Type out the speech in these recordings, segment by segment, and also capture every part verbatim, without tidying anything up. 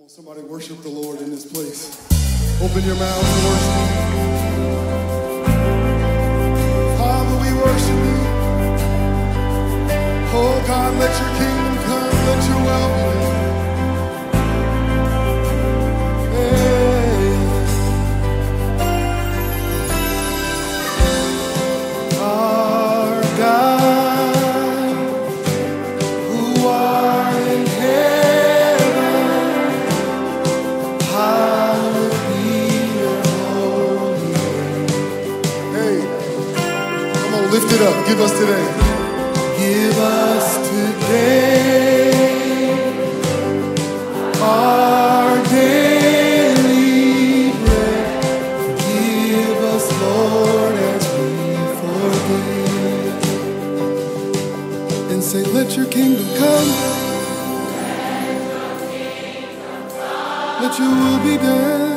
on, somebody worship the Lord in this place. Open your mouth and worship Him. Father, we worship You. Oh God, let Your kingdom come, let Your will be done. Our God, who art in heaven, hallowed be Your holy name. Hey, come on, lift it up. Give us today. Give us today our daily bread. Give us, Lord, as we forgive. And say, let Your kingdom come. Let Your will be done.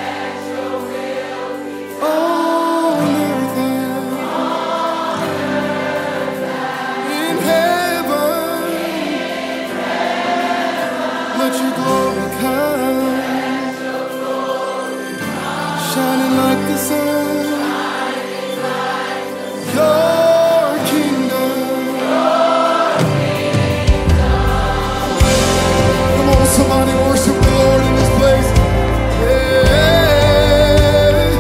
On earth and in heaven. Let Your glory come. Shining like the sun. Your kingdom. Come on, somebody worship the Lord in this place. Hey.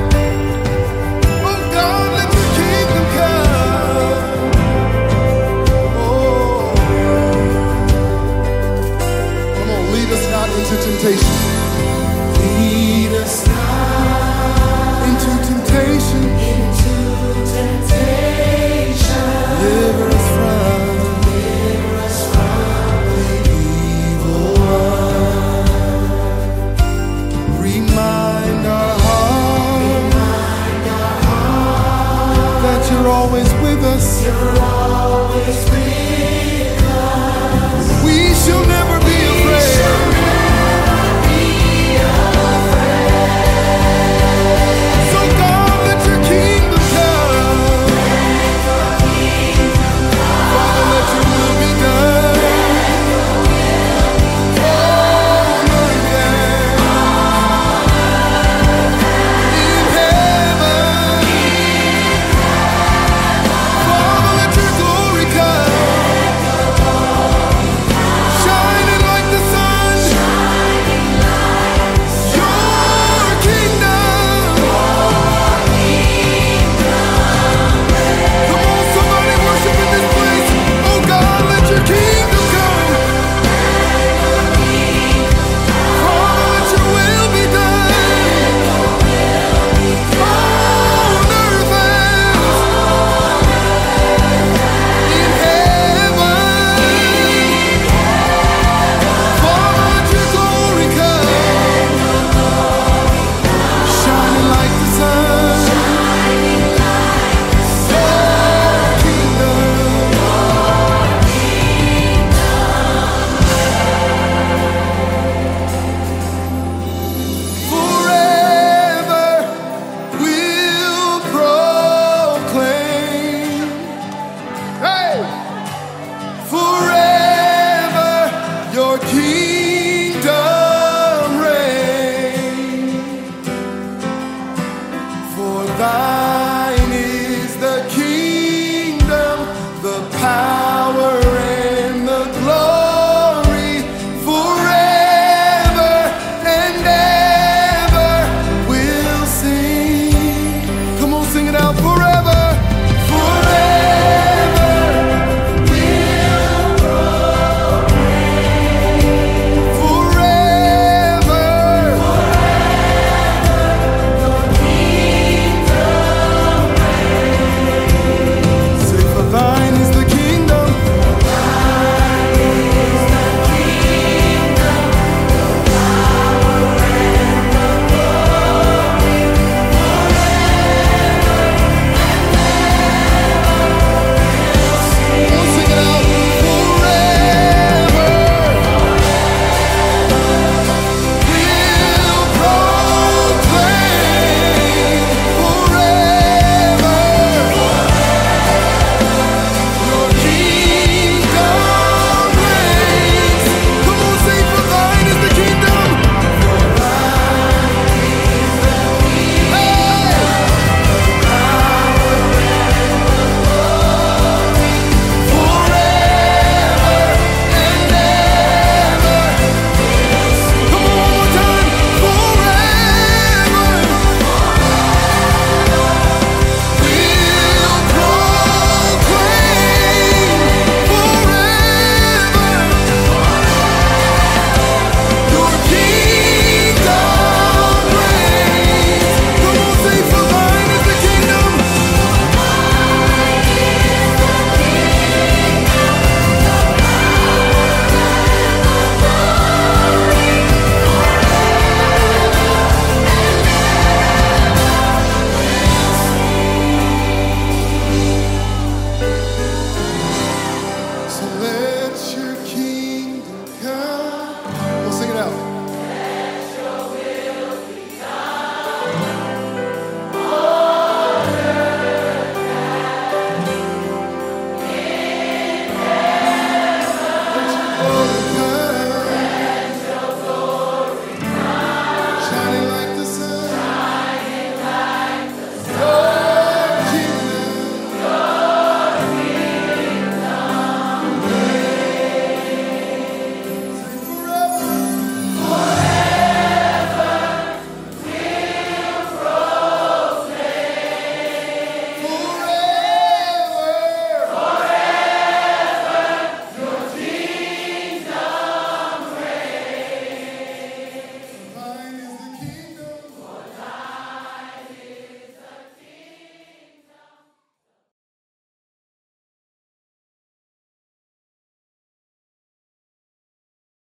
Oh God, let Your kingdom come. Oh, come on, lead us not into temptation.